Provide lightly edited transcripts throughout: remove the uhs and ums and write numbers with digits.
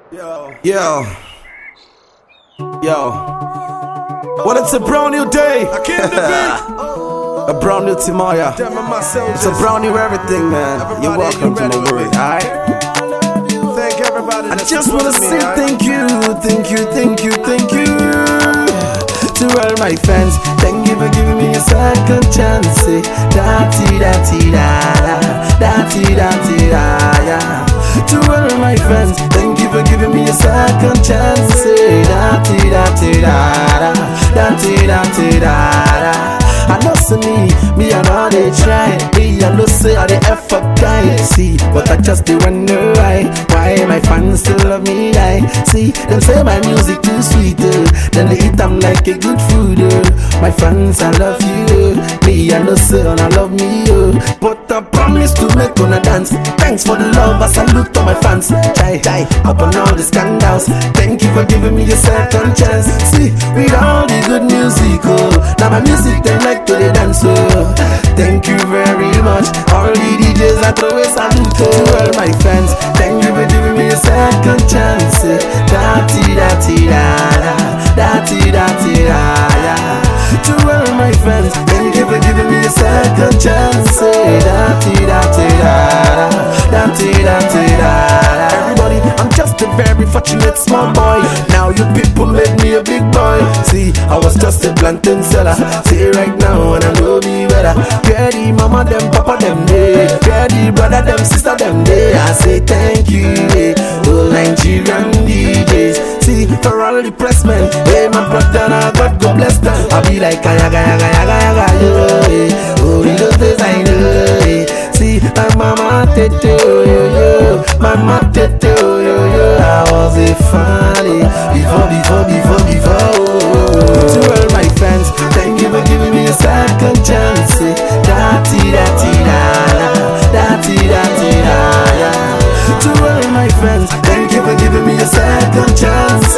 Yo. Well, it's a brand new day. A brand new Timaya. It's a brand new everything, man. You're welcome to my world, alright? Thank everybody. I just wanna say thank you to all my fans. Thank you for giving me a second chance. Say da-ti-da-ti-da-da, to all my friends, thank you for giving me a second chance. Say da-ti-da-ti-da-da. I know see me I know they try. Me I know say I the effort guy. See, but I just do wonder why my fans still love me like. See, them say my music too sweet, then they eat them like a good food. My fans I love you, me I know say and I love me, but I promise to make una dance. Thanks for the love, I salute to my fans. Try up on all the scandals. Thank you for giving me a second chance. See, with all the good music, now my music they like to the dance. Thank you very much, all the DJs I throw a salute to all my fans. Thank you for giving me a second chance. Da-ti-da-ti-da-da, to all my friends, thank you for giving me a second chance. Da-ti-da-ti-da-da. Everybody, I'm just a very fortunate small boy. Now you people made me a big boy. See, I was just a plantain seller. See right now and I know me better. Where the mama them, papa them day, where the brother them, sister them day. I say thank you, oh Nigerian DJs. See, for all the press men, hey my brother, God go bless them. I be like yaga, oh in those days I know. See, my mama tete, yo, mama tete, yo. I was a funny before. To all my fans, thank you for giving me a second chance. Da-ti-da-ti-da-da. To all my friends, thank you for giving me a second chance.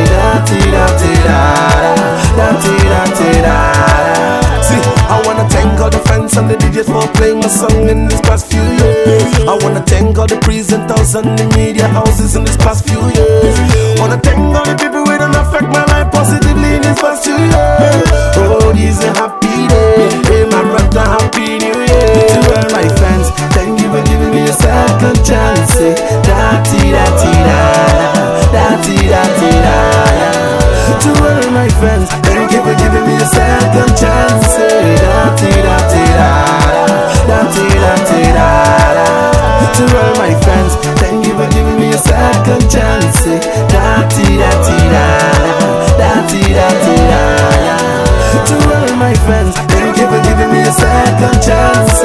Da-ti-da-ti-da-da. See, I wanna thank all the fans and the DJs for playing my song in this past few years. I wanna thank all the presenters and the media houses in this past few years. Wanna thank all the people who don't affect my life positively in this past 2 years. Oh, this is a happy day. Hey, my brother, happy new year. To all my fans, thank you for giving me a second chance. Da-ti-da-ti-da. To all my friends, thank you for giving me a second chance. Da-ti-da-ti-da. To all my friends, thank you for giving me a second chance. Da-ti-da-ti-da. To all my friends, thank you for giving me a second chance.